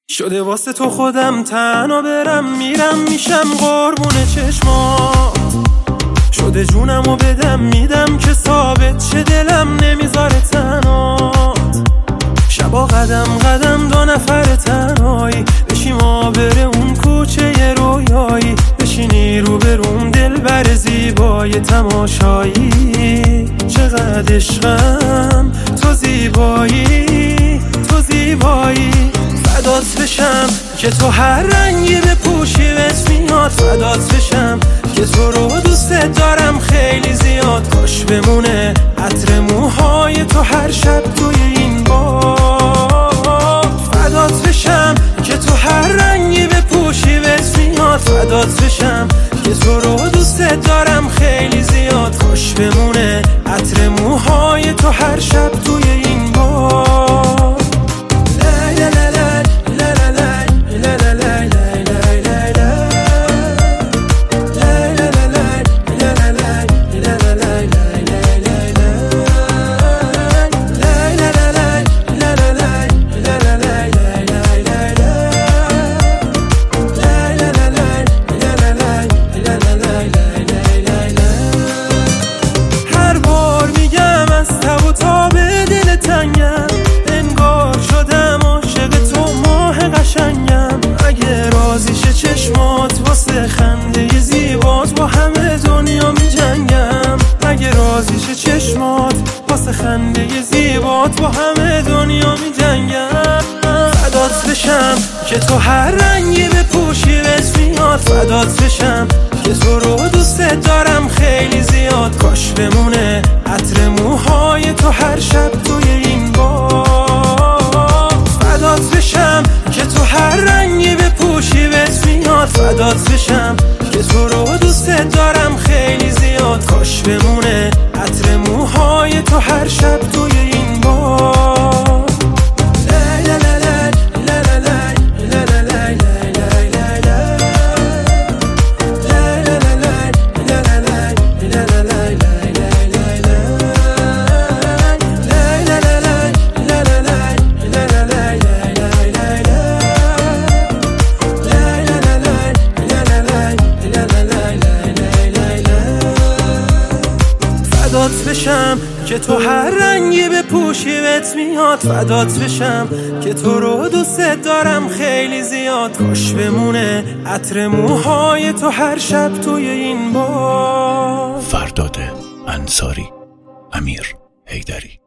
شده واسه تو خودم تنها برم میرم میشم قربون چشمات. شده جونمو بدم میدم که ثابت شه دلم نمیذاره تنها. شبا قدم قدم دو نفر تنهایی بشیم آبر اون کوچه رویایی. بشینی رو بروم دل بر زیبای تماشایی. چقدر عشقم تو زیبایی تو زیبایی. فدات بشم که تو هر رنگی بپوشی بهت میاد. فدات بشم که تو رو دوست دارم خیلی زیاد. کاش بمونه عطر موهای تو هر شب توی این باد. فدات بشم که تو هر رنگی بپوشی بهت میاد. فدات بشم که تو رو دوست دارم خیلی زیاد. کاش بمونه عطر موهای تو هر شب توی این باد. خنده زیبات با همه دنیا می جنگم. اگه راضیشه چشمات واسه خنده زیبات با همه دنیا می جنگم. فدات بشم که تو هر رنگی بپوشی بهت میاد. فدات بشم که تو رو دوست دارم خیلی زیاد. کاش بمونه عطر موهای تو هر شب توی این باد. فدات بشم که تو هر رنگی بپوشی بهت میاد. فدات بشم که تو رو دوست دارم خیلی زیاد. کاش بمونه عطر موهای تو هر شب توی این باد. فدات بشم که تو هر رنگی بپوشی بهت میاد. فدات بشم که تو رو دوست دارم خیلی زیاد. کاش بمونه عطر موهای تو هر شب توی این باد. فرداد انصاری، امیر حیدری.